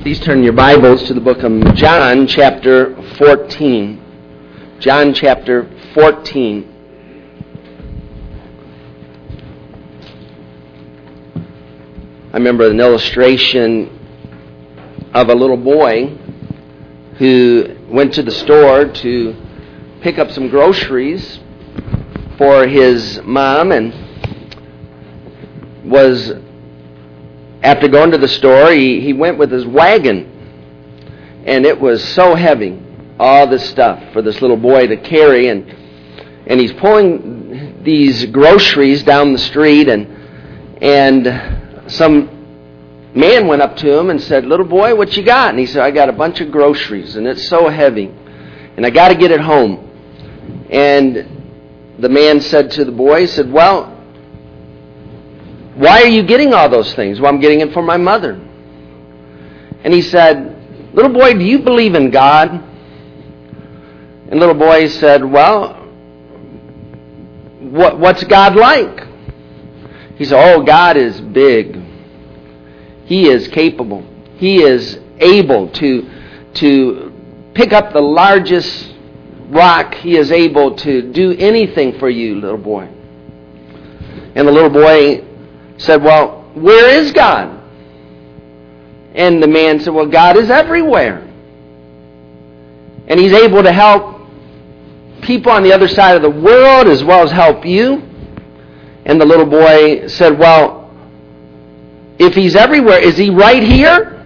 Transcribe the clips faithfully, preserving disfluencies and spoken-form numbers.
Please turn your Bibles to the book of John, chapter fourteen. John, chapter fourteen. I remember an illustration of a little boy who went to the store to pick up some groceries for his mom, and was after going to the store, he, he went with his wagon, and it was so heavy, all this stuff for this little boy to carry, and and he's pulling these groceries down the street, and and some man went up to him and said, "Little boy, what you got?" And he said, "I got a bunch of groceries, and it's so heavy, and I got to get it home." And the man said to the boy, he said, "Well, why are you getting all those things?" "Well, I'm getting it for my mother." And he said, "Little boy, do you believe in God?" And little boy said, "Well, what, what's God like?" He said, "Oh, God is big. He is capable. He is able to, to pick up the largest rock. He is able to do anything for you, little boy." And the little boy said, "Well, where is God?" And the man said, "Well, God is everywhere. And He's able to help people on the other side of the world as well as help you." And the little boy said, "Well, if He's everywhere, is He right here?"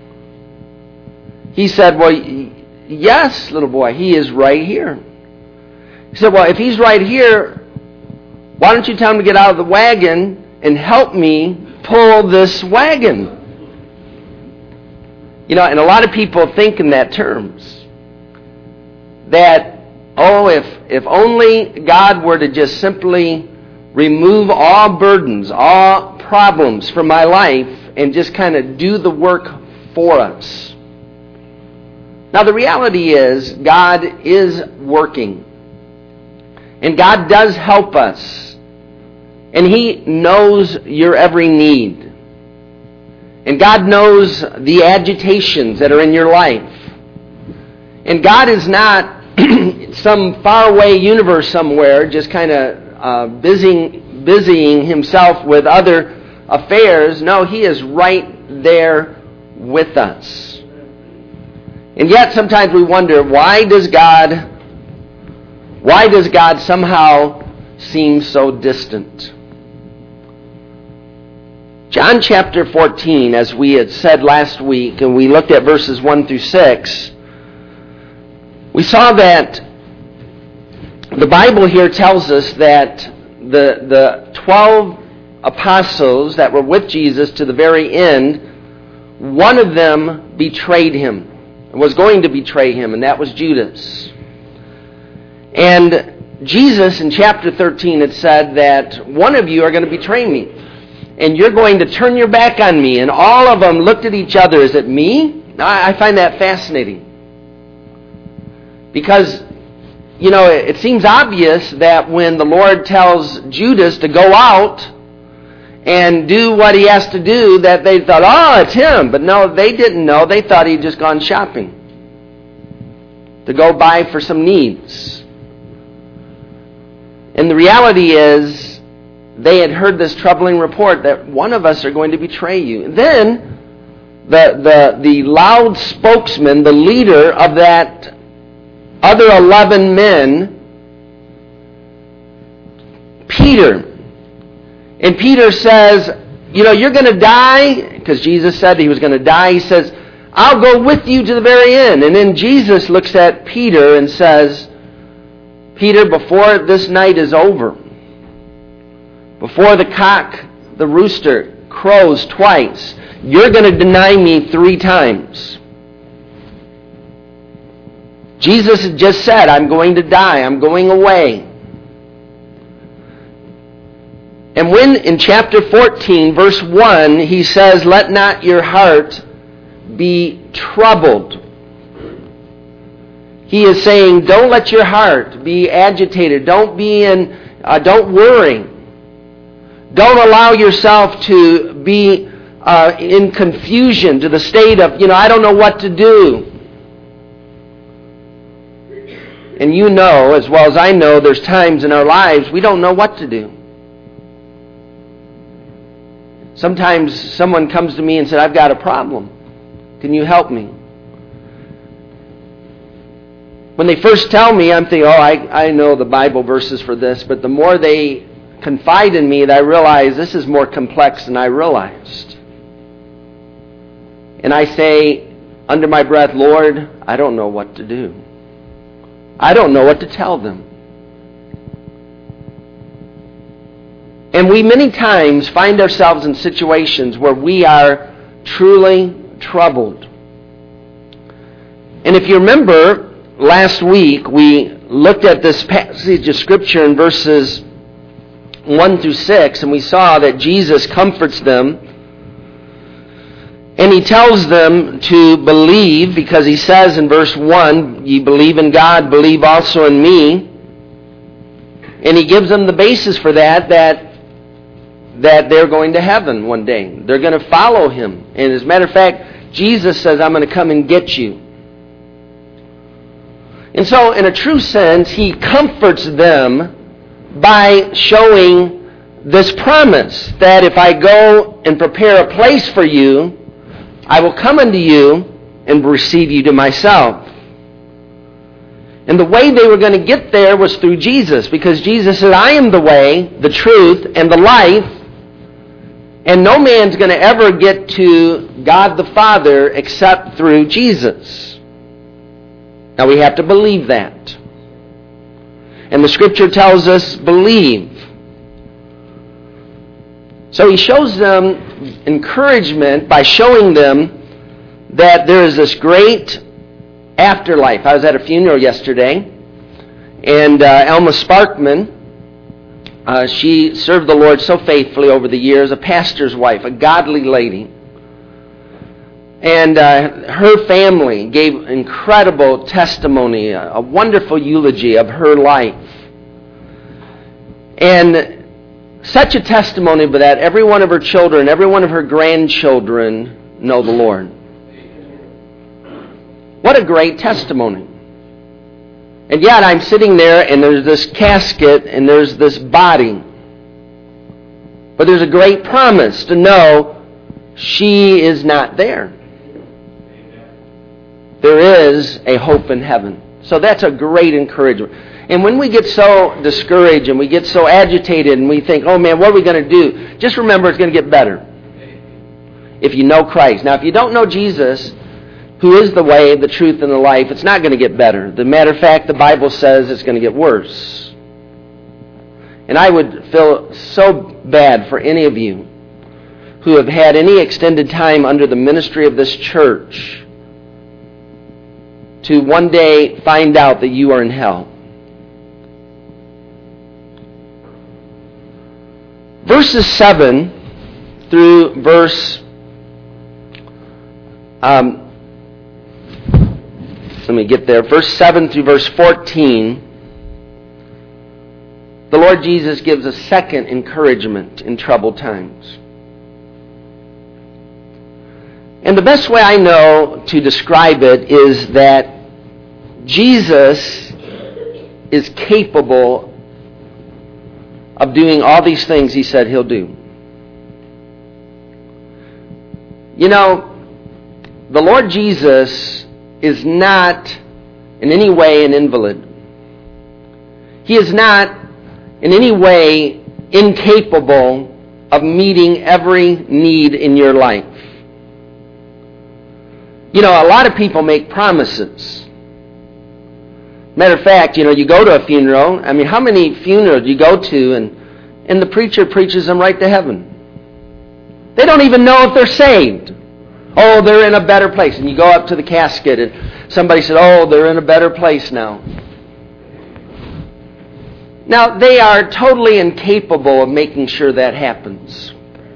He said, "Well, yes, little boy, He is right here." He said, "Well, if He's right here, why don't you tell Him to get out of the wagon and help me pull this wagon?" You know, and a lot of people think in that terms. That, oh, if if only God were to just simply remove all burdens, all problems from my life, and just kind of do the work for us. Now, the reality is, God is working. And God does help us. And He knows your every need. And God knows the agitations that are in your life. And God is not some faraway universe somewhere just kind of uh, busying, busying Himself with other affairs. No, He is right there with us. And yet sometimes we wonder, why does God, why does God somehow seem so distant? John chapter fourteen, as we had said last week, and we looked at verses one through six, we saw that the Bible here tells us that the, the twelve apostles that were with Jesus to the very end, one of them betrayed Him, was going to betray Him, and that was Judas. And Jesus in chapter thirteen had said that one of you are going to betray me. And you're going to turn your back on me. And all of them looked at each other. Is it me? I find that fascinating. Because, you know, it seems obvious that when the Lord tells Judas to go out and do what he has to do, that they thought, oh, it's him. But no, they didn't know. They thought he'd just gone shopping to go buy for some needs. And the reality is, they had heard this troubling report that one of us are going to betray you. And then the, the, the loud spokesman, the leader of that other eleven men, Peter. And Peter says, you know, you're going to die, because Jesus said he was going to die. He says, I'll go with you to the very end. And then Jesus looks at Peter and says, Peter, before this night is over, before the cock, the rooster, crows twice, you're going to deny me three times. Jesus had just said, I'm going to die. I'm going away. And when in chapter fourteen, verse one, he says, let not your heart be troubled. He is saying, don't let your heart be agitated. Don't be in, uh, don't worry. Don't allow yourself to be uh, in confusion, to the state of, you know, I don't know what to do. And you know, as well as I know, there's times in our lives we don't know what to do. Sometimes someone comes to me and says, I've got a problem. Can you help me? When they first tell me, I'm thinking, oh, I, I know the Bible verses for this, but the more they confide in me, that I realize this is more complex than I realized. And I say, under my breath, Lord, I don't know what to do. I don't know what to tell them. And we many times find ourselves in situations where we are truly troubled. And if you remember, last week we looked at this passage of Scripture in verses one through six, and we saw that Jesus comforts them. And He tells them to believe, because He says in verse one, ye believe in God, believe also in me. And He gives them the basis for that, that, that they're going to heaven one day. They're going to follow Him. And as a matter of fact, Jesus says, I'm going to come and get you. And so, in a true sense, He comforts them by showing this promise that if I go and prepare a place for you, I will come unto you and receive you to myself. And the way they were going to get there was through Jesus, because Jesus said, I am the way, the truth, and the life, and no man's going to ever get to God the Father except through Jesus. Now we have to believe that. And the Scripture tells us, believe. So He shows them encouragement by showing them that there is this great afterlife. I was at a funeral yesterday, and uh, Elma Sparkman, uh, she served the Lord so faithfully over the years, a pastor's wife, a godly lady. And uh, her family gave incredible testimony, a, a wonderful eulogy of her life. And such a testimony but that every one of her children, every one of her grandchildren know the Lord. What a great testimony. And yet I'm sitting there and there's this casket and there's this body. But there's a great promise to know she is not there. There is a hope in heaven. So that's a great encouragement. And when we get so discouraged and we get so agitated and we think, oh man, what are we going to do? Just remember it's going to get better if you know Christ. Now, if you don't know Jesus, who is the way, the truth, and the life, it's not going to get better. As a matter of fact, the Bible says it's going to get worse. And I would feel so bad for any of you who have had any extended time under the ministry of this church to one day find out that you are in hell. Verses seven through verse, um, let me get there, verse seven through verse fourteen, the Lord Jesus gives a second encouragement in troubled times. And the best way I know to describe it is that Jesus is capable of doing all these things He said He'll do. You know, the Lord Jesus is not in any way an invalid. He is not in any way incapable of meeting every need in your life. You know, a lot of people make promises. Matter of fact, you know, you go to a funeral. I mean, how many funerals do you go to and, and the preacher preaches them right to heaven? They don't even know if they're saved. Oh, they're in a better place. And you go up to the casket and somebody said, oh, they're in a better place now. Now, they are totally incapable of making sure that happens.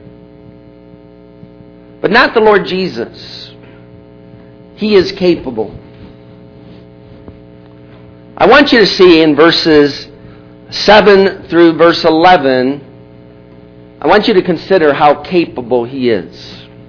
But not the Lord Jesus. He is capable. I want you to see in verses seven through verse eleven, I want you to consider how capable He is.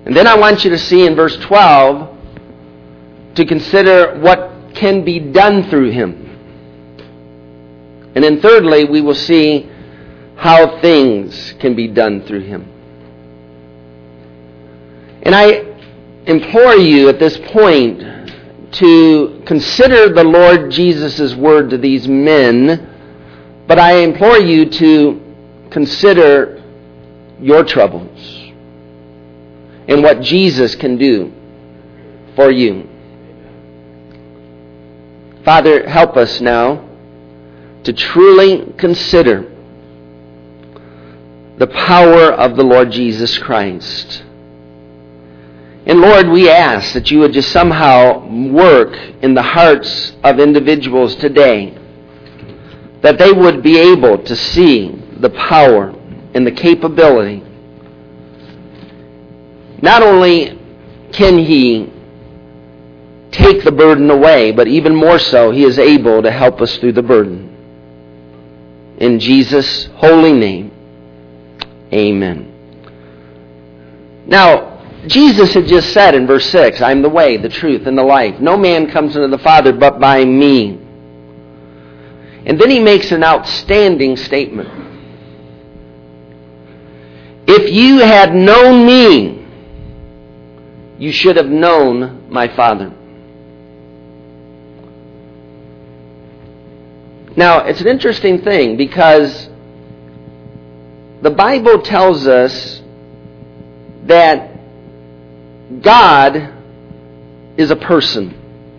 And then I want you to see in verse twelve to consider what can be done through him. And then thirdly, we will see how things can be done through him. And I implore you at this point to consider the Lord Jesus' word to these men, but I implore you to consider your troubles and what Jesus can do for you. Father, help us now to truly consider the power of the Lord Jesus Christ. And Lord, we ask that you would just somehow work in the hearts of individuals today, that they would be able to see the power and the capability. Not only can he take the burden away, but even more so, he is able to help us through the burden. In Jesus' holy name, amen. Now, Jesus had just said in verse six, I am the way, the truth, and the life. No man comes unto the Father but by me. And then he makes an outstanding statement. If you had known me, you should have known my Father. Now, it's an interesting thing because the Bible tells us that God is a person.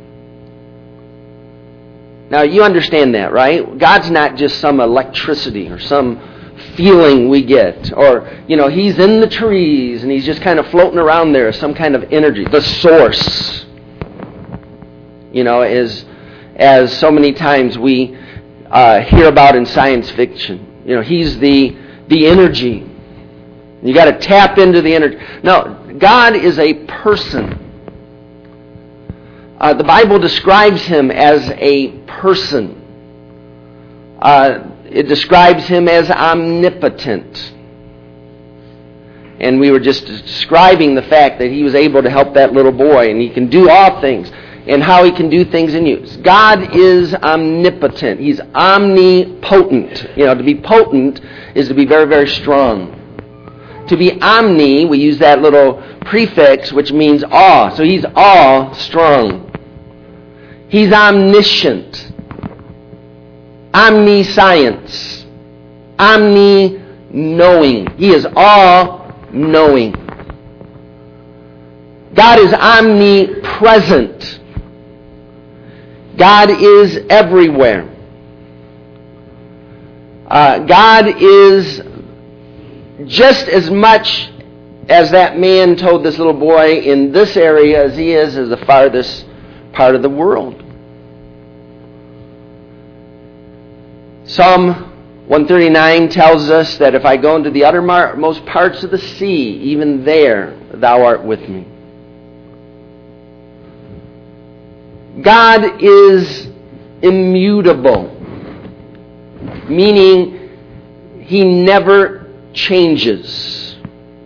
Now, you understand that, right? God's not just some electricity or some feeling we get. Or, you know, he's in the trees and he's just kind of floating around there, some kind of energy. The source, you know, is, as so many times we uh, hear about in science fiction. You know, he's the, the energy. You got to tap into the energy. No, God is a person. Uh, the Bible describes him as a person. Uh, it describes him as omnipotent. And we were just describing the fact that he was able to help that little boy, and he can do all things, and how he can do things in you. God is omnipotent. He's omnipotent. You know, to be potent is to be very, very strong. To be omni, we use that little prefix which means awe. So he's awe strong. He's omniscient. Omniscience. Omni-knowing. He is all-knowing. God is omnipresent. God is everywhere. Uh, God is just as much as that man told this little boy in this area as he is as the farthest part of the world. Psalm one thirty-nine tells us that if I go into the uttermost parts of the sea, even there thou art with me. God is immutable, meaning he never changes.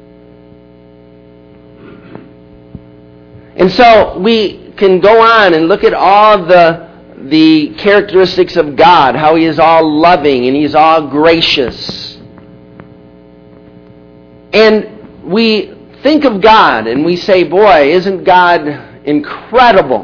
And so we can go on and look at all the the characteristics of God, how he is all loving and he's all gracious. And we think of God and we say, boy, isn't God incredible?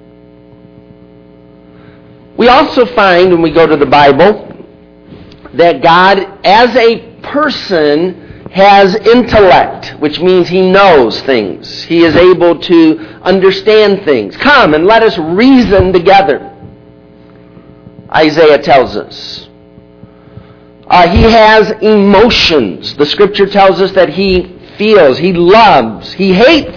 We also find when we go to the Bible that God as a person has intellect, which means he knows things. He is able to understand things. Come and let us reason together, Isaiah tells us. Uh, he has emotions. The scripture tells us that he feels, he loves, he hates.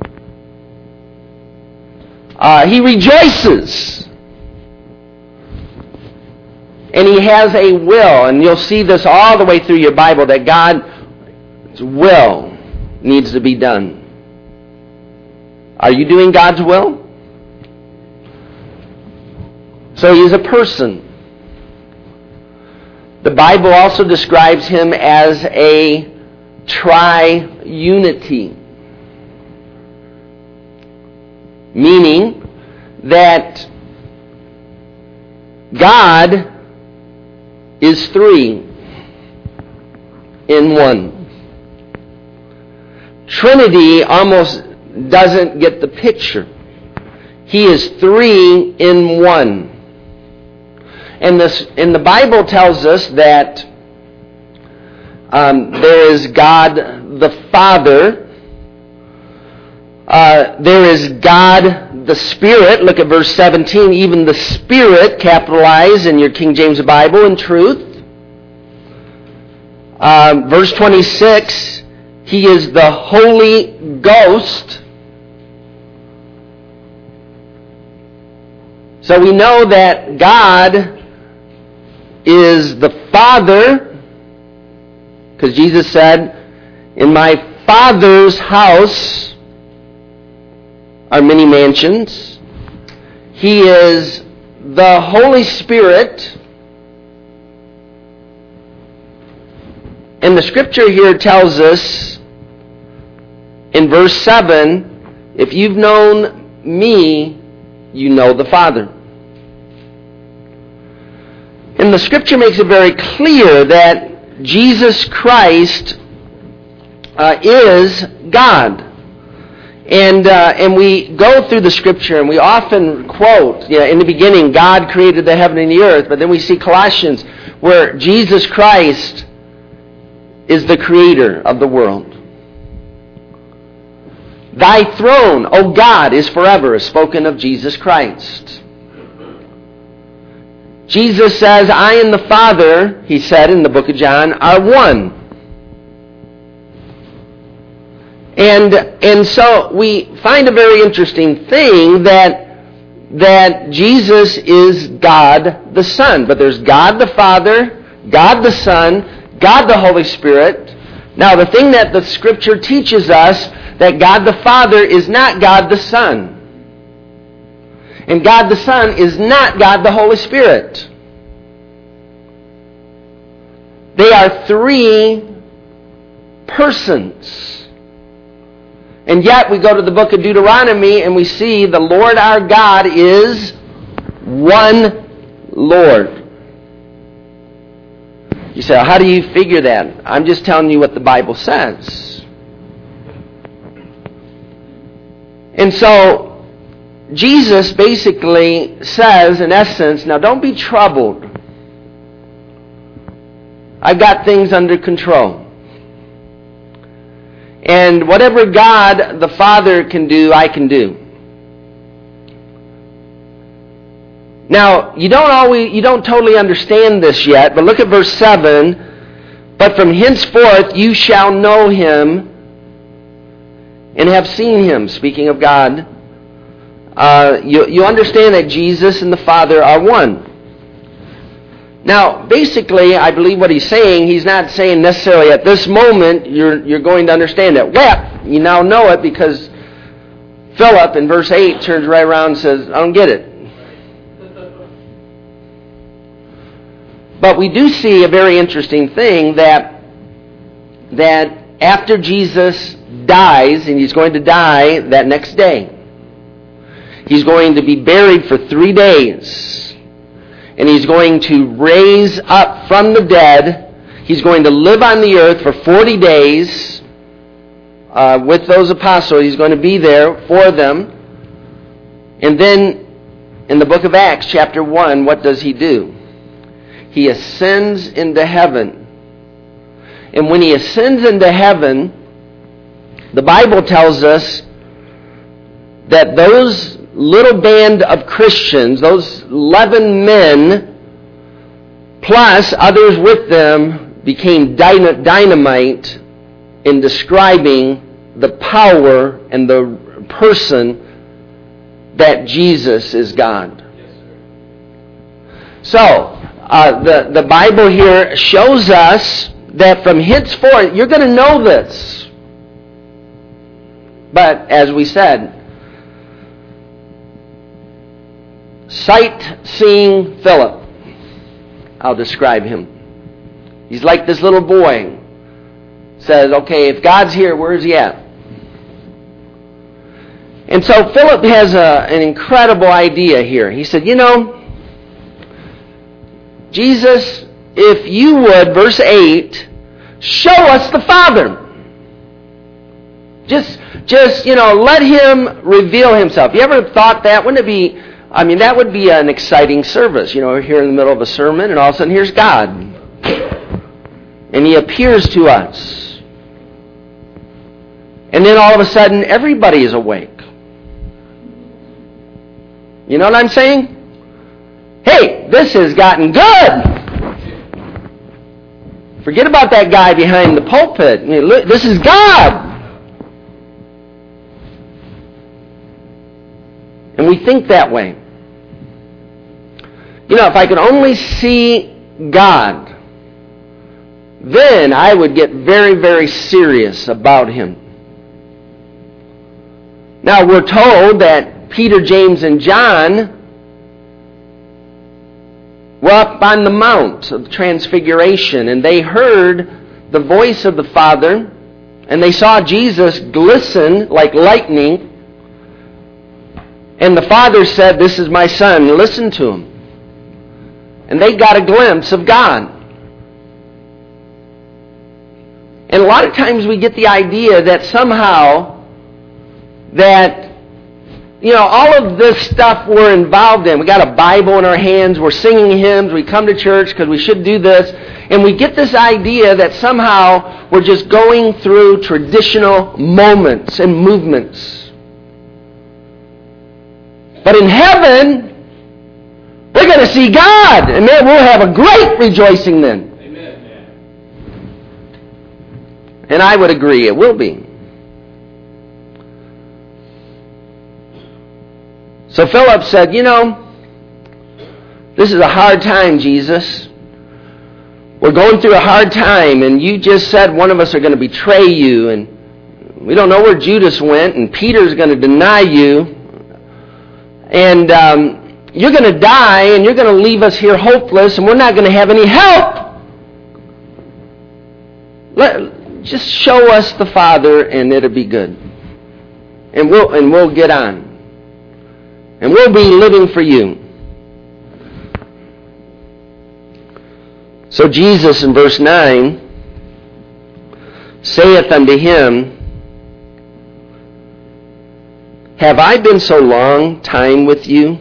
Uh, he rejoices. And he has a will, and you'll see this all the way through your Bible, that God's will needs to be done. Are you doing God's will? So he is a person. The Bible also describes him as a triunity. meaning that God is three in one. Trinity almost doesn't get the picture. He is three in one. And this, and the Bible tells us that um, there is God the Father. Uh, there is God the Spirit. Look at verse seventeen. Even the Spirit, capitalized in your King James Bible, in truth. Uh, verse twenty-six, He is the Holy Ghost. So we know that God is the Father, because Jesus said, in my Father's house are many mansions. He is the Holy Spirit. And the Scripture here tells us in verse seven, if you've known me, you know the Father. And the Scripture makes it very clear that Jesus Christ uh, is God. And uh, and we go through the Scripture and we often quote, you know, in the beginning, God created the heaven and the earth. But then we see Colossians where Jesus Christ is the creator of the world. Thy throne, O God, is forever, is spoken of Jesus Christ. Jesus says, I and the Father, he said in the book of John, are one. And and so we find a very interesting thing that that Jesus is God the Son. But there's God the Father, God the Son, God the Holy Spirit. Now the thing that the Scripture teaches us, that God the Father is not God the Son. And God the Son is not God the Holy Spirit. They are three persons. And yet we go to the book of Deuteronomy and we see the Lord our God is one Lord. You say, how do you figure that? I'm just telling you what the Bible says. And so Jesus basically says, in essence, now don't be troubled. I've got things under control. And whatever God the Father can do, I can do. Now, you don't always, you don't totally understand this yet, but look at verse seven. But from henceforth you shall know him and have seen him. Speaking of God, uh, you, you understand that Jesus and the Father are one. Now, basically, I believe what he's saying, he's not saying necessarily at this moment you're you're going to understand it. Well, you now know it because Philip in verse eight turns right around and says, I don't get it. But we do see a very interesting thing that that after Jesus dies, and he's going to die that next day, he's going to be buried for three days. And he's going to raise up from the dead. He's going to live on the earth for forty days uh, with those apostles. He's going to be there for them. And then in the book of Acts, chapter one, what does he do? He ascends into heaven. And when he ascends into heaven, the Bible tells us that those little band of Christians, those eleven men, plus others with them, became dynamite in describing the power and the person that Jesus is God. So, uh, the, the Bible here shows us that from henceforth, you're going to know this. But, as we said, sight-seeing Philip, I'll describe him. He's like this little boy. Says, okay, if God's here, where's he at? And so Philip has a, an incredible idea here. He said, you know, Jesus, if you would, verse eight, show us the Father. Just, just, you know, let Him reveal Himself. You ever thought that? Wouldn't it be, I mean, that would be an exciting service. You know, we're here in the middle of a sermon, and all of a sudden, here's God. And He appears to us. And then all of a sudden, everybody is awake. You know what I'm saying? Hey, this has gotten good. Forget about that guy behind the pulpit. I mean, look, this is God. And we think that way. You know, if I could only see God, then I would get very, very serious about Him. Now, we're told that Peter, James, and John were up on the Mount of Transfiguration, and they heard the voice of the Father, and they saw Jesus glisten like lightning, and the Father said, "This is my Son, listen to Him." And they got a glimpse of God. And a lot of times we get the idea that somehow that, you know, all of this stuff we're involved in. We got a Bible in our hands. We're singing hymns. We come to church because we should do this. And we get this idea that somehow we're just going through traditional moments and movements. But in heaven, we're going to see God. And then we'll have a great rejoicing then. Amen. And I would agree, it will be. So Philip said, you know, this is a hard time, Jesus. We're going through a hard time, and you just said one of us are going to betray you, and we don't know where Judas went, and Peter's going to deny you, and um, you're going to die, and you're going to leave us here hopeless, and we're not going to have any help. Let, just show us the Father, and it'll be good. And we'll and we'll get on. And we'll be living for you. So Jesus in verse nine saith unto him, have I been so long time with you?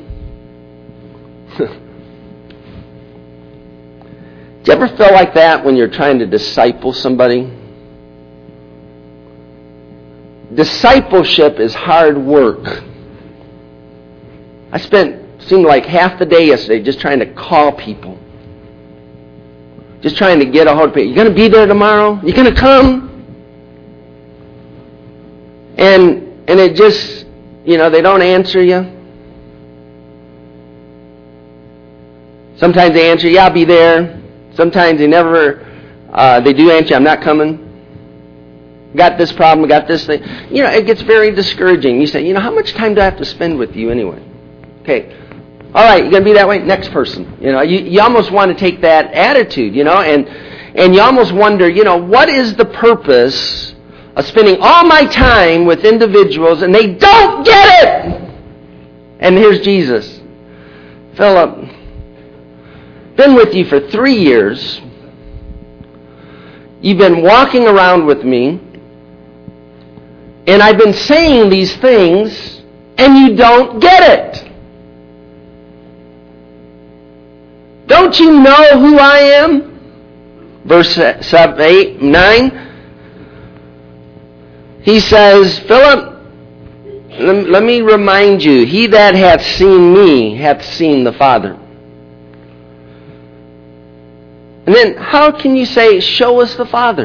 Do you ever feel like that when you're trying to disciple somebody? Discipleship is hard work. I spent, seemed like half the day yesterday just trying to call people. Just trying to get a hold of people. You going to be there tomorrow? You going to come? And and it just, you know, they don't answer you. Sometimes they answer, yeah, I'll be there. Sometimes they never, uh, they do answer, I'm not coming. Got this problem, got this thing. You know, it gets very discouraging. You say, you know, how much time do I have to spend with you anyway? Okay, all right, you're going to be that way? Next person. You know, you, you almost want to take that attitude, you know, and and you almost wonder, you know, what is the purpose of spending all my time with individuals and they don't get it? And here's Jesus. Philip, been with you for three years. You've been walking around with me, and I've been saying these things, and you don't get it. Don't you know who I am? Verse seven, eight, nine. He says, Philip, let me remind you, he that hath seen me hath seen the Father. And then how can you say, show us the Father?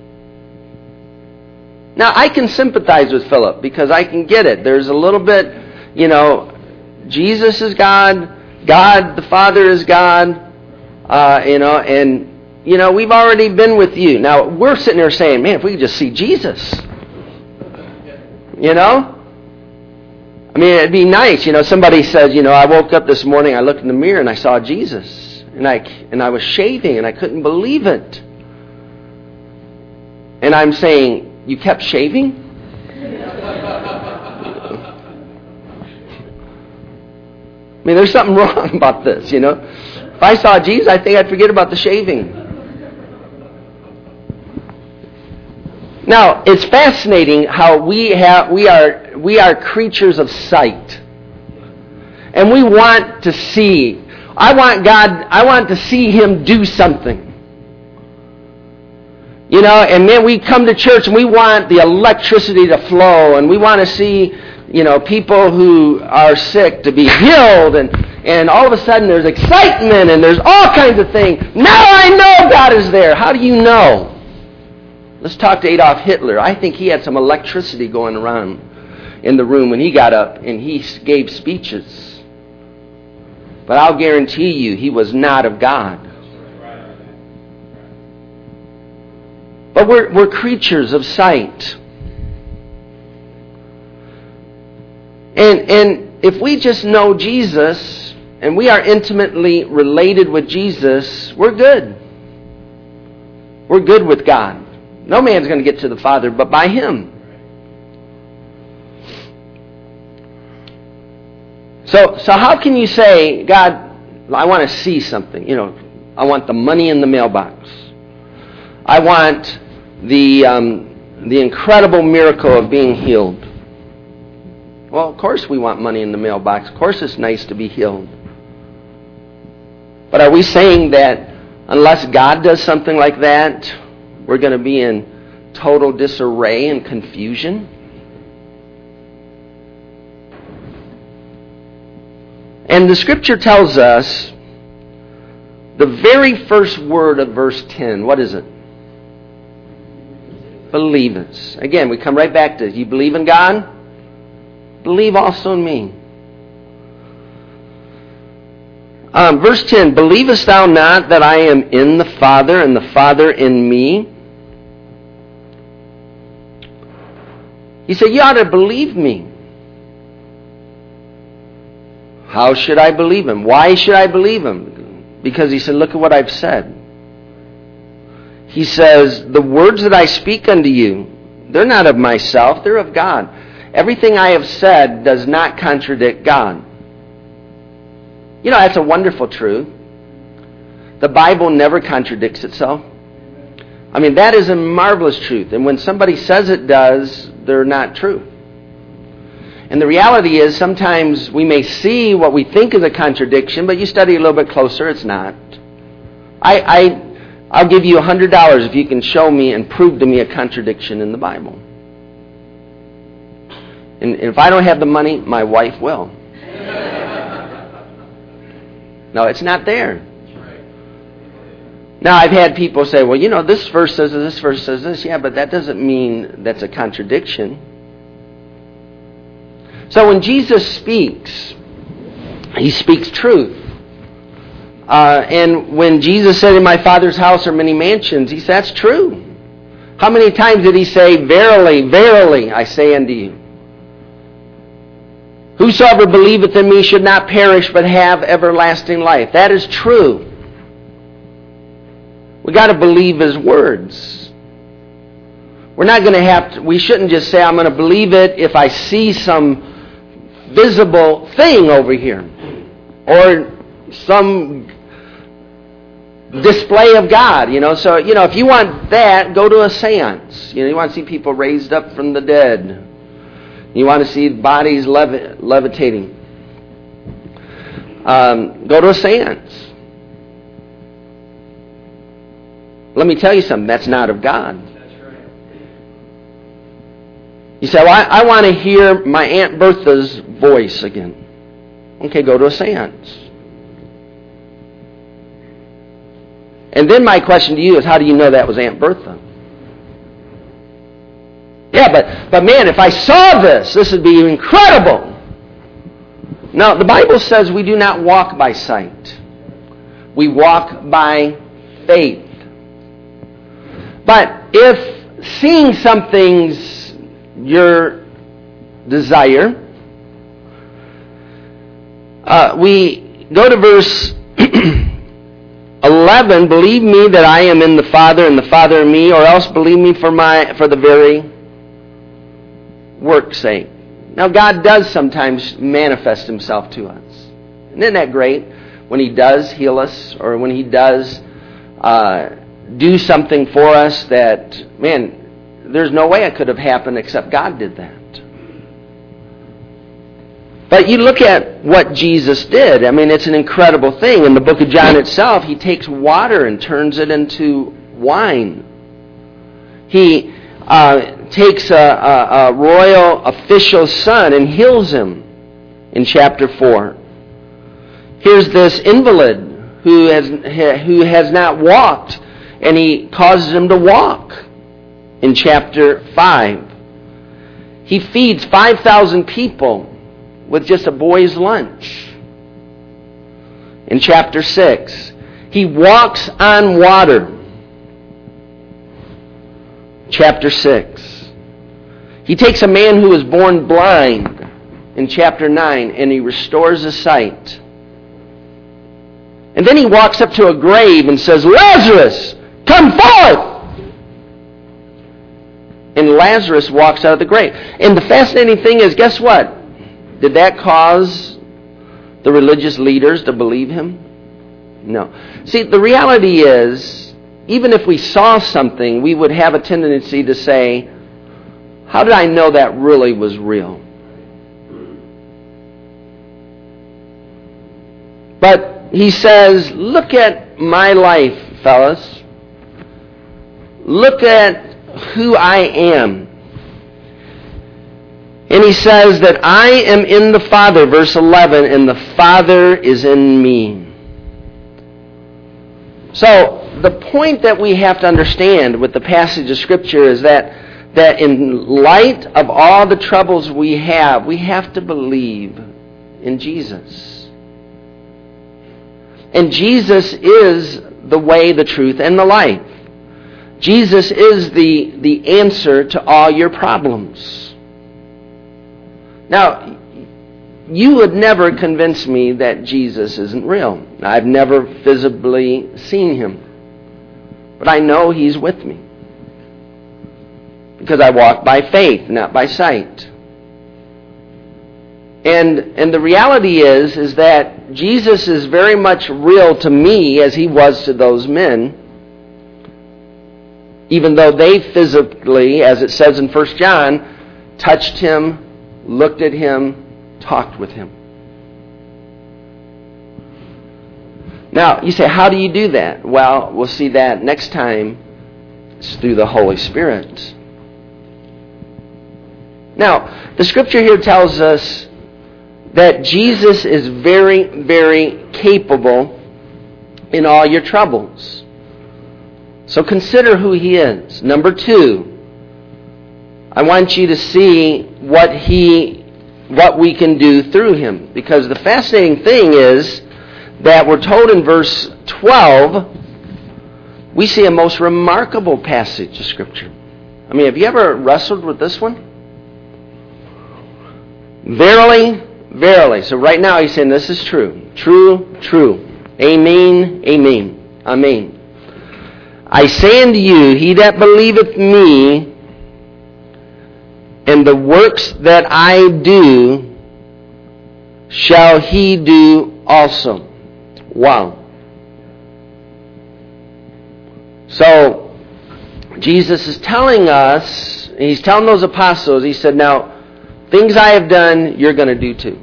Now, I can sympathize with Philip because I can get it. There's a little bit, you know, Jesus is God. God, the Father is God, uh, you know, and, you know, we've already been with you. Now, we're sitting there saying, man, if we could just see Jesus, you know? I mean, it'd be nice, you know, somebody says, you know, I woke up this morning, I looked in the mirror, and I saw Jesus, and I, and I was shaving, and I couldn't believe it. And I'm saying, you kept shaving? I mean, there's something wrong about this, you know. If I saw Jesus, I think I'd forget about the shaving. Now, it's fascinating how we have we are we are creatures of sight. And we want to see. I want God, I want to see Him do something. You know, and then we come to church and we want the electricity to flow, and we want to see, you know, people who are sick to be healed, and, and all of a sudden there's excitement and there's all kinds of things. Now I know God is there. How do you know? Let's talk to Adolf Hitler. I think he had some electricity going around in the room when he got up and he gave speeches. But I'll guarantee you he was not of God. But we're, we're creatures of sight. And, and if we just know Jesus and we are intimately related with Jesus, we're good. We're good with God. No man's going to get to the Father but by Him. So, so how can you say, God, I want to see something. You know, I want the money in the mailbox. I want the um, the incredible miracle of being healed. Well, of course we want money in the mailbox. Of course it's nice to be healed. But are we saying that unless God does something like that, we're going to be in total disarray and confusion? And the Scripture tells us the very first word of verse ten. What is it? Believest. Again, we come right back to, you believe in God? Believe also in me. Um, verse ten, believest thou not that I am in the Father and the Father in me? He said, you ought to believe me. How should I believe Him? Why should I believe Him? Because He said, look at what I've said. He says, the words that I speak unto you, they're not of myself, they're of God. Everything I have said does not contradict God. You know, that's a wonderful truth. The Bible never contradicts itself. I mean, that is a marvelous truth. And when somebody says it does, they're not true. And the reality is sometimes we may see what we think is a contradiction, but you study a little bit closer, it's not. I, I, I'll give you one hundred dollars if you can show me and prove to me a contradiction in the Bible. And if I don't have the money, my wife will. No, it's not there. Now, I've had people say, well, you know, this verse says this, this verse says this. Yeah, but that doesn't mean that's a contradiction. So when Jesus speaks, He speaks truth. Uh, and when Jesus said, in my Father's house are many mansions, He said, that's true. How many times did He say, verily, verily, I say unto you, whosoever believeth in me should not perish but have everlasting life. That is true. We got to believe His words. We're not going to have to, we shouldn't just say, I'm going to believe it if I see some visible thing over here, or some display of God, you know. So, you know, if you want that, go to a seance. You know, you want to see people raised up from the dead. You want to see bodies levi- levitating. Um, go to a seance. Let me tell you something, that's not of God. You say, well, I, I want to hear my Aunt Bertha's voice again. Okay, go to a seance. And then my question to you is, how do you know that was Aunt Bertha? Yeah, but, but man, if I saw this, this would be incredible. No, the Bible says we do not walk by sight. We walk by faith. But if seeing something's your desire, uh, we go to verse eleven, believe me that I am in the Father and the Father in me, or else believe me for my for the very work's sake. Now, God does sometimes manifest Himself to us. And isn't that great when He does heal us, or when He does uh, do something for us that, man, there's no way it could have happened except God did that. But you look at what Jesus did. I mean, it's an incredible thing. In the book of John itself, He takes water and turns it into wine. He uh, takes a, a, a royal official's son and heals him in chapter four. Here's this invalid who has who has not walked, and He causes him to walk in chapter five. He feeds five thousand people with just a boy's lunch. In chapter six, He walks on water. Chapter six. He takes a man who was born blind in chapter nine, and He restores his sight. And then He walks up to a grave and says, "Lazarus, come forth!" And Lazarus walks out of the grave. And the fascinating thing is, guess what? Did that cause the religious leaders to believe Him? No. See, the reality is, even if we saw something, we would have a tendency to say, how did I know that really was real? But He says, look at my life, fellas. Look at who I am. And He says that I am in the Father, verse eleven, and the Father is in me. So, the point that we have to understand with the passage of Scripture is that, that in light of all the troubles we have, we have to believe in Jesus. And Jesus is the way, the truth, and the life. Jesus is the, the answer to all your problems. Now, you would never convince me that Jesus isn't real. I've never visibly seen Him. But I know He's with me. Because I walk by faith, not by sight. And and the reality is, is that Jesus is very much real to me as He was to those men. Even though they physically, as it says in First John, touched Him, looked at Him, talked with Him. Now, you say, how do you do that? Well, we'll see that next time. It's through the Holy Spirit. Now, the Scripture here tells us that Jesus is very, very capable in all your troubles. So consider who He is. Number two, I want you to see what He, what we can do through Him. Because the fascinating thing is that we're told in verse twelve, we see a most remarkable passage of Scripture. I mean, have you ever wrestled with this one? Verily, verily. So right now He's saying this is true. True, true. Amen, amen, amen. I say unto you, he that believeth me, and the works that I do, shall he do also. Wow. So, Jesus is telling us, He's telling those apostles, He said, now, things I have done, you're going to do too.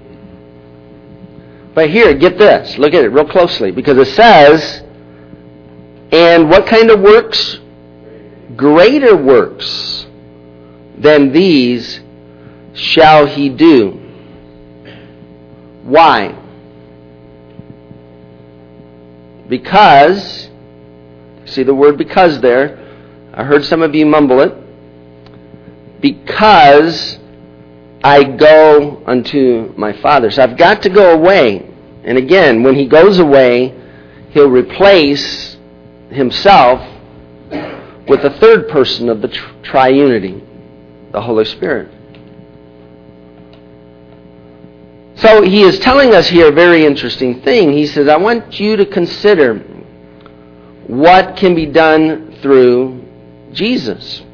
But here, get this. Look at it real closely. Because it says, and what kind of works? Greater works than these shall he do. Why? Because, see the word because there. I heard some of you mumble it. Because I go unto my Father. So I've got to go away. And again, when He goes away, He'll replace Himself with the third person of the triunity, the Holy Spirit. So He is telling us here a very interesting thing. He says, I want you to consider what can be done through Jesus.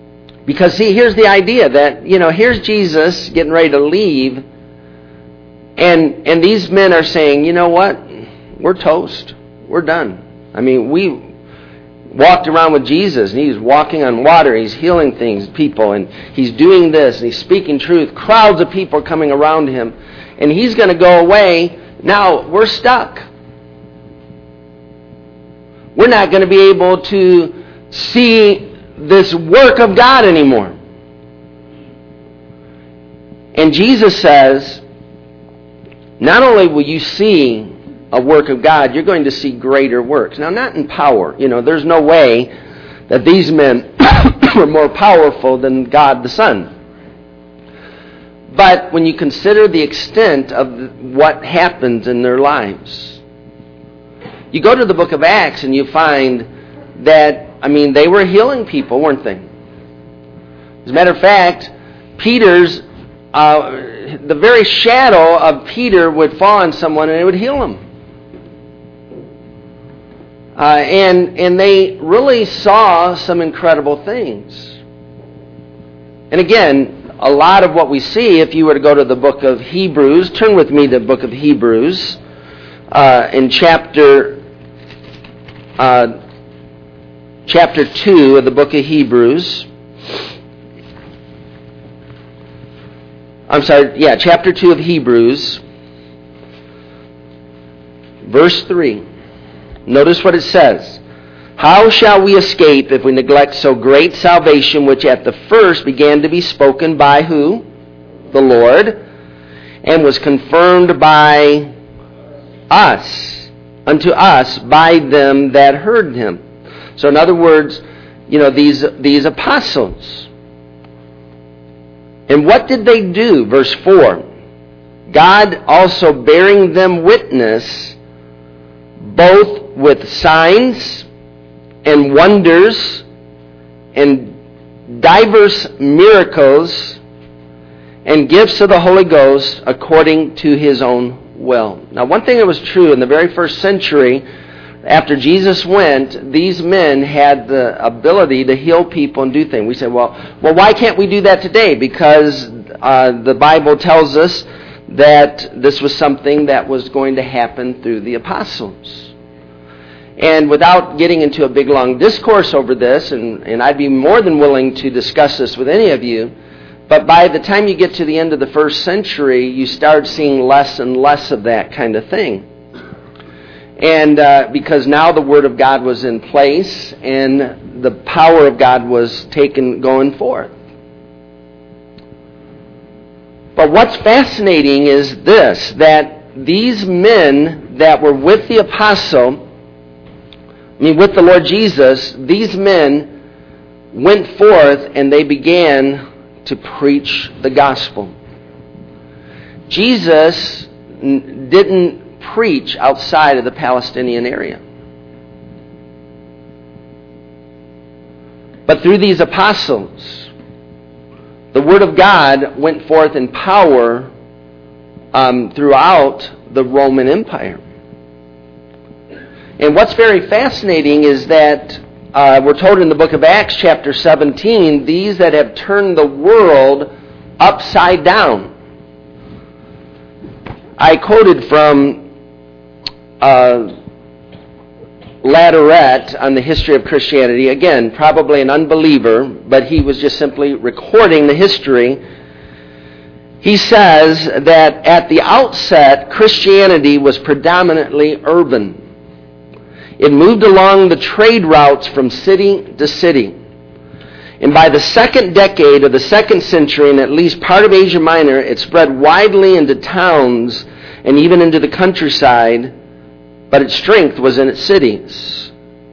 Because see, here's the idea that, you know, here's Jesus getting ready to leave, And and these men are saying, you know what? We're toast. We're done. I mean, we walked around with Jesus, and he's walking on water. He's healing things, people, and he's doing this, and he's speaking truth. Crowds of people are coming around him, and he's going to go away. Now, we're stuck. We're not going to be able to see this work of God anymore. And Jesus says, not only will you see a work of God, you're going to see greater works. Now, not in power. You know, there's no way that these men were more powerful than God the Son. But when you consider the extent of what happens in their lives, you go to the book of Acts and you find that, I mean, they were healing people, weren't they? As a matter of fact, Peter's, uh, the very shadow of Peter would fall on someone and it would heal him. Uh, and and they really saw some incredible things. And again, a lot of what we see, if you were to go to the book of Hebrews, turn with me to the book of Hebrews, uh, in chapter uh, chapter two of the book of Hebrews. I'm sorry, yeah, chapter two of Hebrews, verse three. Notice what it says. How shall we escape if we neglect so great salvation, which at the first began to be spoken by who? The Lord, and was confirmed by us, unto us, by them that heard him. So in other words, you know, these, these apostles. And what did they do? Verse four. God also bearing them witness, both with signs and wonders and diverse miracles and gifts of the Holy Ghost according to his own will. Now, one thing that was true in the very first century, after Jesus went, these men had the ability to heal people and do things. We say, well, well, why can't we do that today? Because uh, the Bible tells us that this was something that was going to happen through the apostles. And without getting into a big, long discourse over this, and, and I'd be more than willing to discuss this with any of you, but by the time you get to the end of the first century, you start seeing less and less of that kind of thing. And uh, because now the Word of God was in place, and the power of God was taken going forth. But what's fascinating is this, that these men that were with the apostle, I mean, with the Lord Jesus, these men went forth and they began to preach the gospel. Jesus n- didn't preach outside of the Palestinian area. But through these apostles, the Word of God went forth in power um, throughout the Roman Empire. And what's very fascinating is that uh, we're told in the book of Acts chapter seventeen, these that have turned the world upside down. I quoted from uh, Latourette on the history of Christianity. Again, probably an unbeliever, but he was just simply recording the history. He says that at the outset, Christianity was predominantly urban. It moved along the trade routes from city to city. And by the second decade of the second century, in at least part of Asia Minor, it spread widely into towns and even into the countryside, but its strength was in its cities.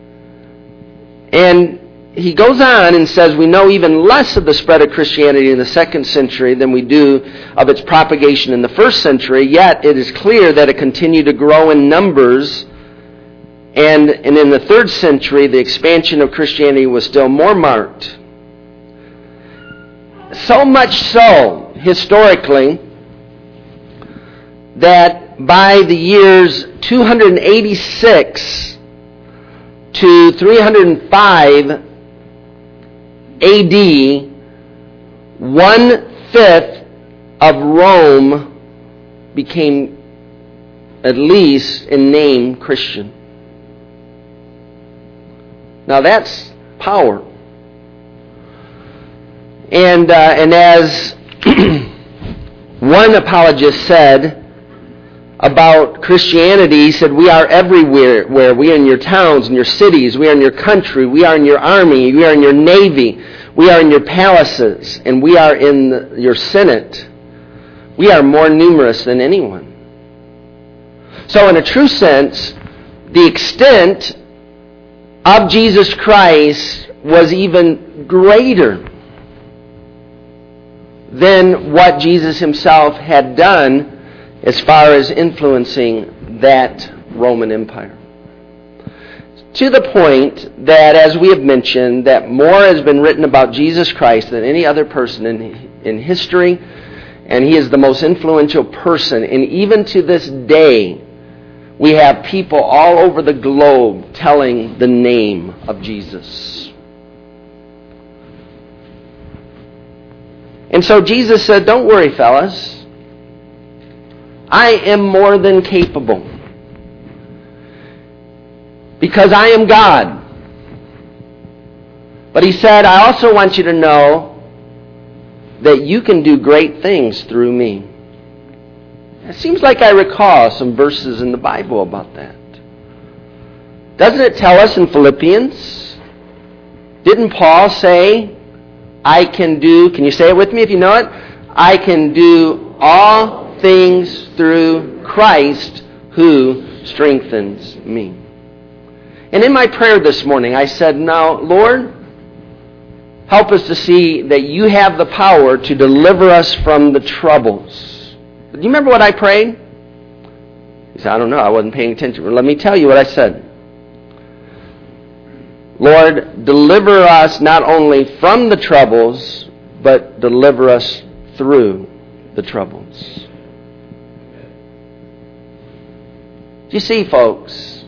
And he goes on and says, we know even less of the spread of Christianity in the second century than we do of its propagation in the first century, yet it is clear that it continued to grow in numbers. And, and in the third century, the expansion of Christianity was still more marked. So much so, historically, that by the years two hundred eighty-six to three hundred five A D, one-fifth of Rome became, at least in name, Christian. Now that's power. And uh, and as one apologist said about Christianity, he said, we are everywhere. Where we are in your towns, in your cities, we are in your country, we are in your army, we are in your navy, we are in your palaces, and we are in the, your senate. We are more numerous than anyone. So in a true sense, the extent of Jesus Christ was even greater than what Jesus himself had done as far as influencing that Roman Empire. To the point that, as we have mentioned, that more has been written about Jesus Christ than any other person in, in history, and he is the most influential person. And even to this day, we have people all over the globe telling the name of Jesus. And so Jesus said, don't worry, fellas. I am more than capable. Because I am God. But he said, I also want you to know that you can do great things through me. It seems like I recall some verses in the Bible about that. Doesn't it tell us in Philippians? Didn't Paul say, I can do, can you say it with me if you know it? I can do all things through Christ who strengthens me. And in my prayer this morning, I said, now, Lord, help us to see that you have the power to deliver us from the troubles. Do you remember what I prayed? He said, I don't know. I wasn't paying attention. Well, let me tell you what I said. Lord, deliver us not only from the troubles, but deliver us through the troubles. Do you see, folks?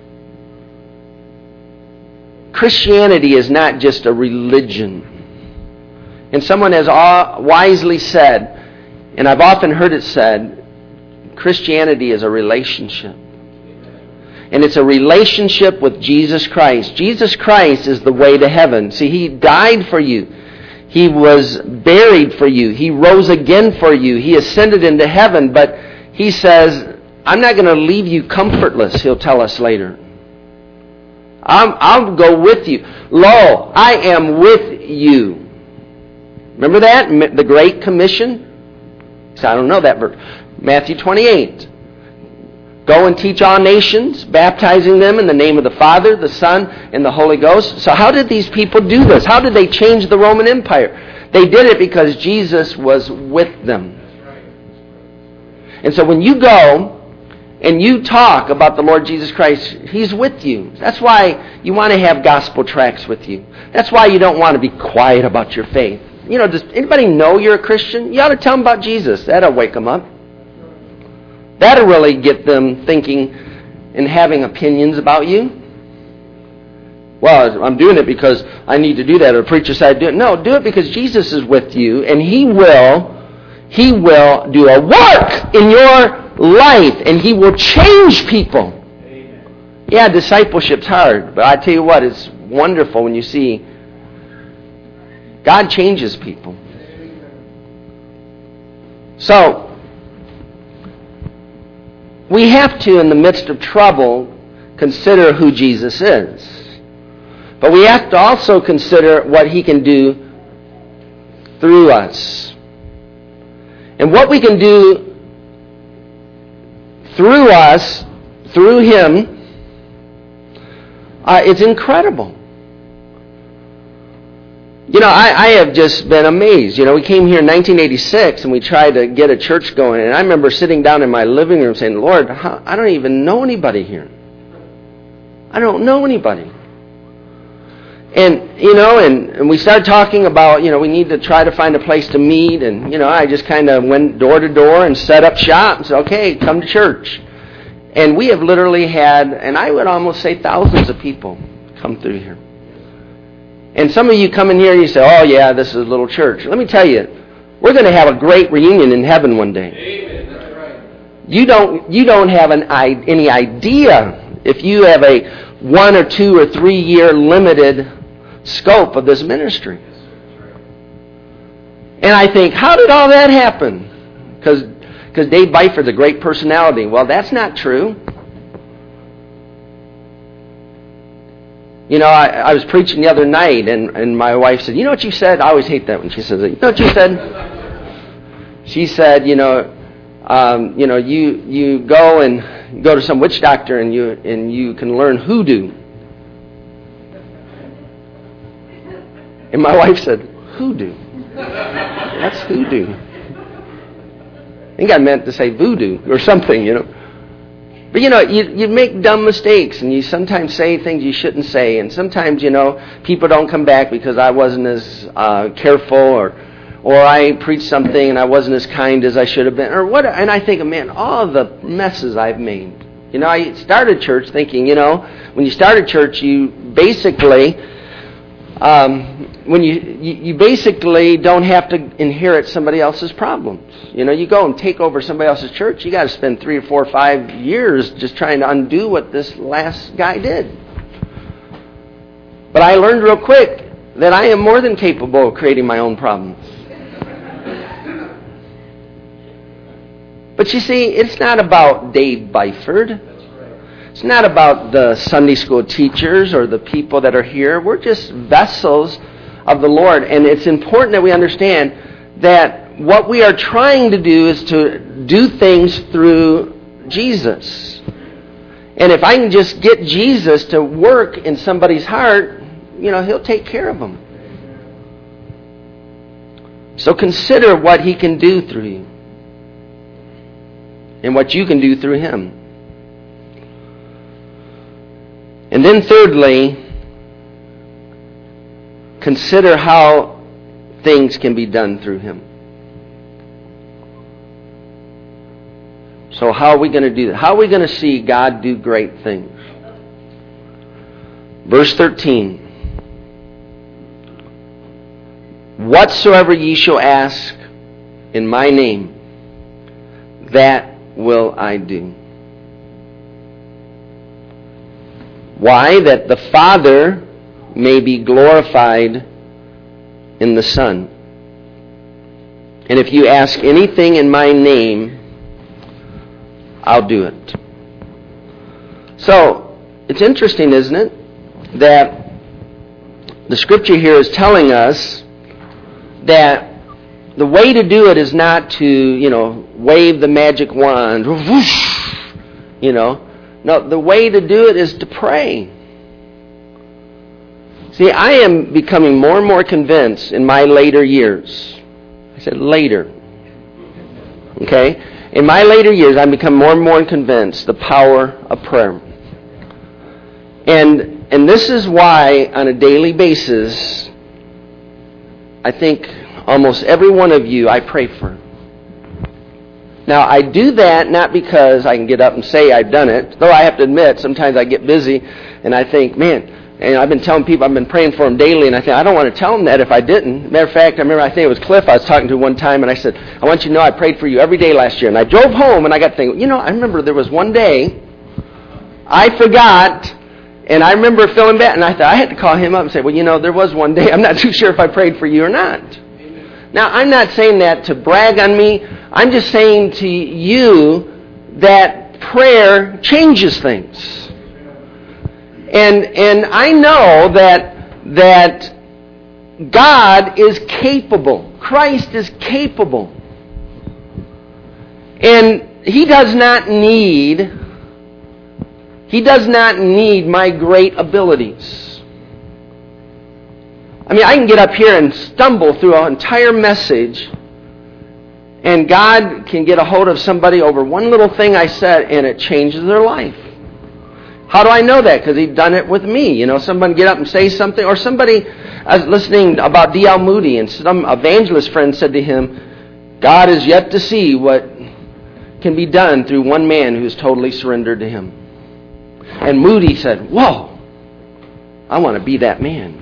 Christianity is not just a religion. And someone has wisely said, and I've often heard it said, Christianity is a relationship. And it's a relationship with Jesus Christ. Jesus Christ is the way to heaven. See, he died for you. He was buried for you. He rose again for you. He ascended into heaven. But he says, I'm not going to leave you comfortless, he'll tell us later. I'm, I'll go with you. Lo, I am with you. Remember that? The Great Commission? So I don't know that verse. Matthew twenty-eight. Go and teach all nations, baptizing them in the name of the Father, the Son, and the Holy Ghost. So how did these people do this? How did they change the Roman Empire? They did it because Jesus was with them. And so when you go and you talk about the Lord Jesus Christ, He's with you. That's why you want to have gospel tracts with you. That's why you don't want to be quiet about your faith. You know, does anybody know you're a Christian? You ought to tell them about Jesus. That'll wake them up. That'll really get them thinking and having opinions about you. Well, I'm doing it because I need to do that, or the preacher said do it. No, do it because Jesus is with you, and He will, He will do a work in your life, and He will change people. Amen. Yeah, discipleship's hard, but I tell you what, it's wonderful when you see God changes people. So, we have to, in the midst of trouble, consider who Jesus is. But we have to also consider what He can do through us. And what we can do through us, through Him, uh, it's incredible. You know, I, I have just been amazed. You know, we came here in nineteen eighty-six and we tried to get a church going. And I remember sitting down in my living room saying, Lord, how, I don't even know anybody here. I don't know anybody. And, you know, and, and we started talking about, you know, we need to try to find a place to meet. And, you know, I just kind of went door to door and set up shop and said, okay, come to church. And we have literally had, and I would almost say thousands of people come through here. And some of you come in here and you say, oh yeah, this is a little church. Let me tell you, we're going to have a great reunion in heaven one day. Amen. That's right. You don't, you don't have an, any idea if you have a one or two or three year limited scope of this ministry. And I think, how did all that happen? Because because Dave Byford's a great personality. Well, that's not true. You know, I, I was preaching the other night, and, and my wife said, you know what you said? I always hate that when she says it. You know what you said? She said, you know, um, you know, you you go and go to some witch doctor, and you and you can learn hoodoo. And my wife said, hoodoo? That's hoodoo. I think I meant to say voodoo or something, you know. But, you know, you, you make dumb mistakes, and you sometimes say things you shouldn't say. And sometimes, you know, people don't come back because I wasn't as uh, careful, or or I preached something and I wasn't as kind as I should have been. or what. And I think, man, all the messes I've made. You know, I started church thinking, you know, when you started church, you basically... Um, when you, you you basically don't have to inherit somebody else's problems. You know, you go and take over somebody else's church, you got to spend three or four or five years just trying to undo what this last guy did. But I learned real quick that I am more than capable of creating my own problems. But you see, it's not about Dave Byford. It's not about the Sunday school teachers or the people that are here. We're just vessels of the Lord. And it's important that we understand that what we are trying to do is to do things through Jesus. And if I can just get Jesus to work in somebody's heart, you know, He'll take care of them. So consider what He can do through you and what you can do through Him. And then thirdly, consider how things can be done through Him. So how are we going to do that? How are we going to see God do great things? Verse thirteen. Whatsoever ye shall ask in my name, that will I do. Why? That the Father may be glorified in the Son. And if you ask anything in my name, I'll do it. So, it's interesting, isn't it, that the Scripture here is telling us that the way to do it is not to, you know, wave the magic wand, whoosh, you know. No, the way to do it is to pray. See, I am becoming more and more convinced in my later years. I said later. Okay? In my later years, I've become more and more convinced the power of prayer. And and this is why, on a daily basis, I think almost every one of you I pray for. Now, I do that not because I can get up and say I've done it, though I have to admit, sometimes I get busy and I think, man, and I've been telling people I've been praying for them daily, and I think, I don't want to tell them that if I didn't. Matter of fact, I remember, I think it was Cliff I was talking to one time, and I said, I want you to know I prayed for you every day last year. And I drove home, and I got to think, you know, I remember there was one day I forgot, and I remember feeling bad, and I thought I had to call him up and say, well, you know, there was one day, I'm not too sure if I prayed for you or not. Now, I'm not saying that to brag on me. I'm just saying to you that prayer changes things. And and I know that that God is capable. Christ is capable. And He does not need He does not need my great abilities. I mean, I can get up here and stumble through an entire message, and God can get a hold of somebody over one little thing I said, and it changes their life. How do I know that? Because He's done it with me. You know, somebody get up and say something, or somebody, I was listening about D L Moody, and some evangelist friend said to him, God is yet to see what can be done through one man who is totally surrendered to Him. And Moody said, whoa, I want to be that man.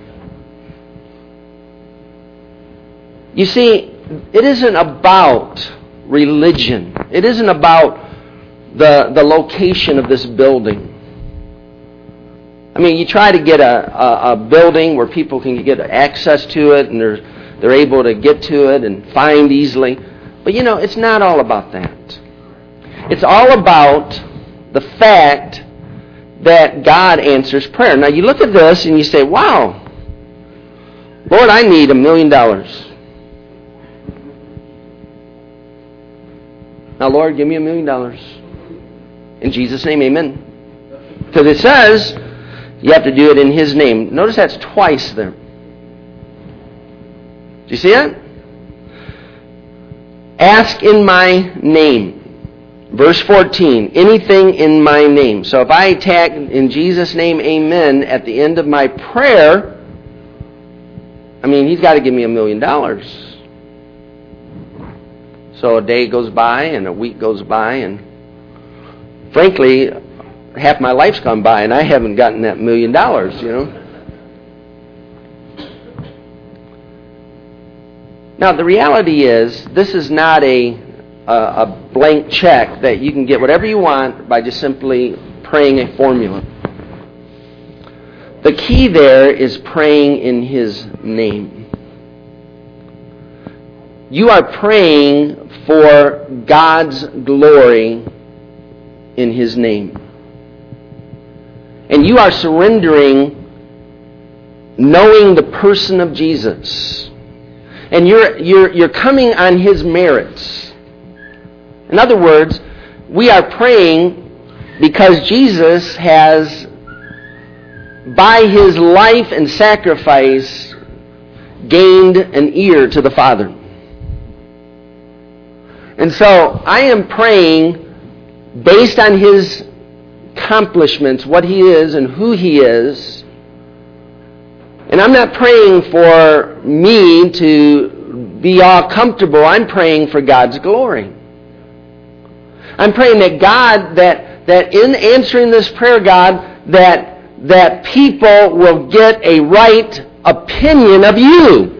You see, it isn't about religion. It isn't about the, the location of this building. I mean, you try to get a, a, a building where people can get access to it and they're, they're able to get to it and find easily. But, you know, it's not all about that. It's all about the fact that God answers prayer. Now, you look at this and you say, wow, Lord, I need a million dollars. Now, Lord, give me a million dollars. In Jesus' name, amen. Because it says you have to do it in His name. Notice that's twice there. Do you see it? Ask in my name. Verse fourteen, anything in my name. So if I tag in Jesus' name, amen, at the end of my prayer, I mean, He's got to give me a million dollars. So a day goes by and a week goes by, and frankly, half my life's gone by and I haven't gotten that million dollars, you know. Now, the reality is, this is not a, a, a blank check that you can get whatever you want by just simply praying a formula. The key there is praying in His name. You are praying for God's glory in His name. And you are surrendering, knowing the person of Jesus. And you're, you're, you're coming on His merits. In other words, we are praying because Jesus has, by His life and sacrifice, gained an ear to the Father. And so I am praying based on His accomplishments, what He is and who He is. And I'm not praying for me to be all comfortable. I'm praying for God's glory. I'm praying that God, that, that in answering this prayer, God, that, that people will get a right opinion of You.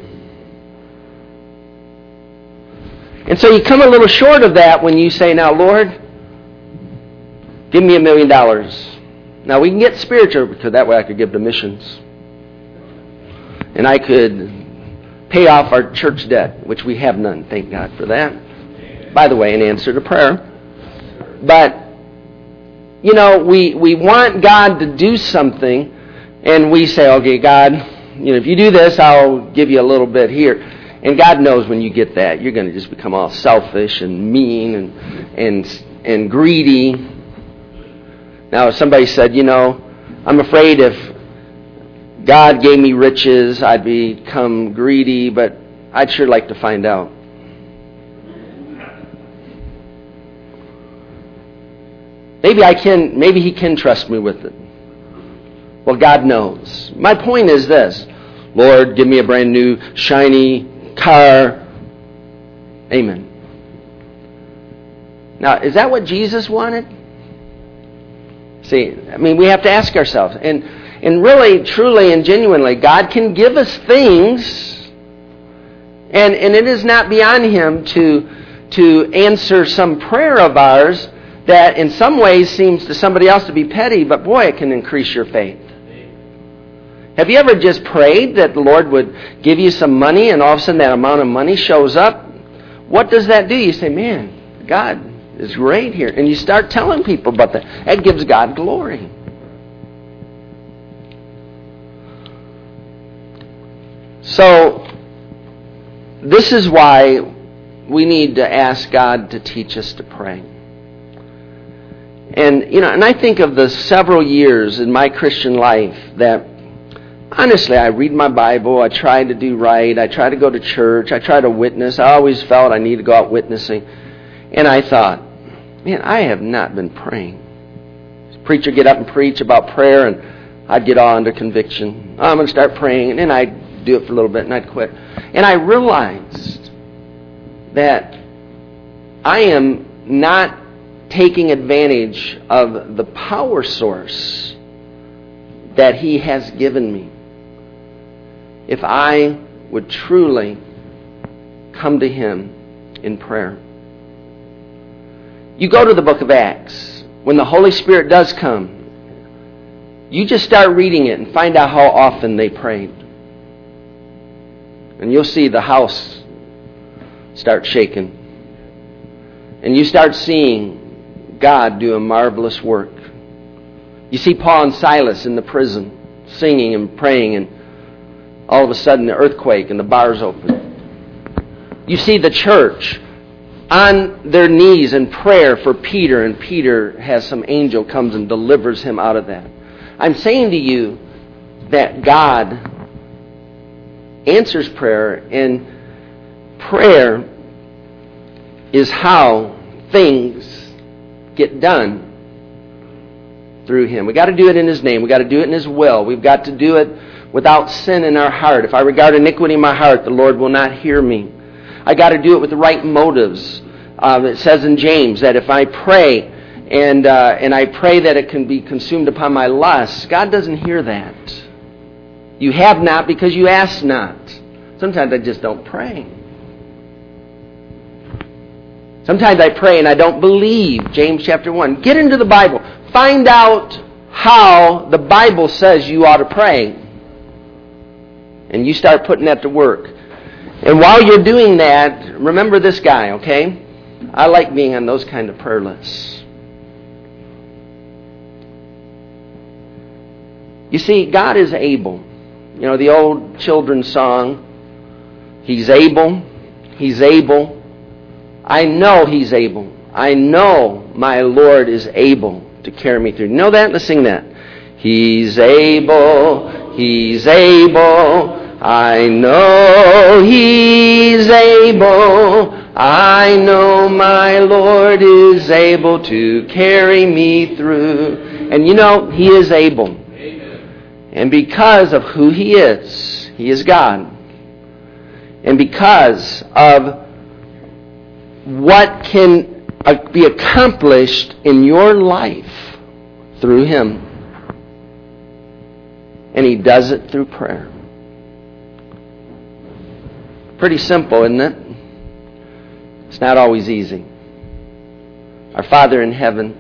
And so you come a little short of that when you say, now, Lord, give me a million dollars. Now, we can get spiritual, because that way I could give to missions. And I could pay off our church debt, which we have none. Thank God for that. By the way, an answer to prayer. But, you know, we, we want God to do something, and we say, okay, God, you know, if you do this, I'll give you a little bit here. And God knows when you get that, you're going to just become all selfish and mean and and and greedy. Now, if somebody said, you know, I'm afraid if God gave me riches, I'd become greedy, but I'd sure like to find out. Maybe I can, maybe He can trust me with it. Well, God knows. My point is this: Lord, give me a brand new, shiny car. Amen. Now, is that what Jesus wanted? See, I mean, we have to ask ourselves. And and really, truly, and genuinely, God can give us things, and, and it is not beyond Him to, to answer some prayer of ours that in some ways seems to somebody else to be petty, but boy, it can increase your faith. Have you ever just prayed that the Lord would give you some money and all of a sudden that amount of money shows up? What does that do? You say, man, God is great here. And you start telling people about that. That gives God glory. So, this is why we need to ask God to teach us to pray. And, you know, and I think of the several years in my Christian life that honestly, I read my Bible, I try to do right, I try to go to church, I try to witness. I always felt I need to go out witnessing. And I thought, man, I have not been praying. This preacher get up and preach about prayer, and I'd get all under conviction. Oh, I'm going to start praying, and then I'd do it for a little bit, and I'd quit. And I realized that I am not taking advantage of the power source that He has given me. If I would truly come to Him in prayer. You go to the book of Acts. When the Holy Spirit does come, you just start reading it and find out how often they prayed. And you'll see the house start shaking. And you start seeing God do a marvelous work. You see Paul and Silas in the prison singing and praying, and all of a sudden the earthquake and the bars open. You see the church on their knees in prayer for Peter, and Peter has some angel comes and delivers him out of that. I'm saying to you that God answers prayer, and prayer is how things get done through Him. We've got to do it in His name. We've got to do it in His will. We've got to do it without sin in our heart. If I regard iniquity in my heart, the Lord will not hear me. I got to do it with the right motives. Um, it says in James that if I pray and uh, and I pray that it can be consumed upon my lusts, God doesn't hear that. You have not because you ask not. Sometimes I just don't pray. Sometimes I pray and I don't believe. James chapter one. Get into the Bible. Find out how the Bible says you ought to pray. And you start putting that to work. And while you're doing that, remember this guy, okay? I like being on those kind of prayer lists. You see, God is able. You know, the old children's song, He's able, He's able. I know He's able. I know my Lord is able to carry me through. You know that? Let's sing that. He's able, He's able. I know He's able. I know my Lord is able to carry me through. And you know, He is able. Amen. And because of who He is, He is God. And because of what can be accomplished in your life through Him. And He does it through prayer. Pretty simple, isn't it? It's not always easy. Our Father in heaven,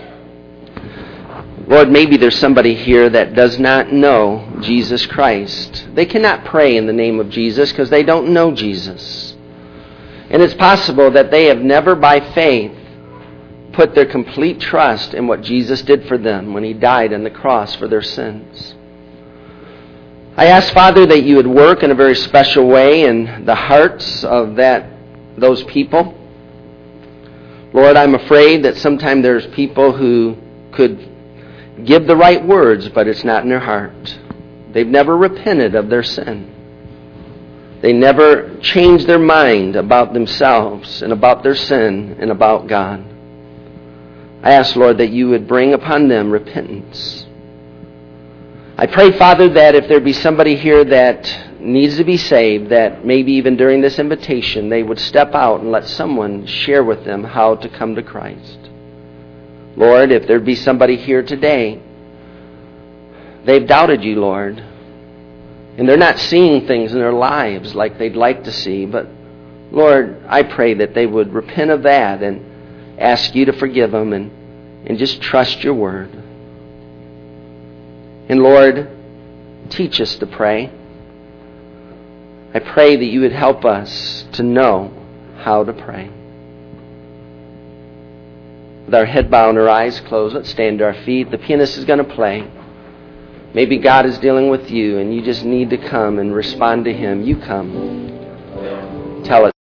Lord, maybe there's somebody here that does not know Jesus Christ. They cannot pray in the name of Jesus because they don't know Jesus. And it's possible that they have never by faith put their complete trust in what Jesus did for them when He died on the cross for their sins. I ask, Father, that You would work in a very special way in the hearts of that those people. Lord, I'm afraid that sometimes there's people who could give the right words, but it's not in their heart. They've never repented of their sin. They never changed their mind about themselves and about their sin and about God. I ask, Lord, that You would bring upon them repentance. I pray, Father, that if there be somebody here that needs to be saved, that maybe even during this invitation they would step out and let someone share with them how to come to Christ. Lord, if there be somebody here today, they've doubted You, Lord, and they're not seeing things in their lives like they'd like to see, but Lord, I pray that they would repent of that and ask You to forgive them and, and just trust Your word. And Lord, teach us to pray. I pray that You would help us to know how to pray. With our head bowed and our eyes closed, let's stand to our feet. The pianist is going to play. Maybe God is dealing with you and you just need to come and respond to Him. You come. Tell us.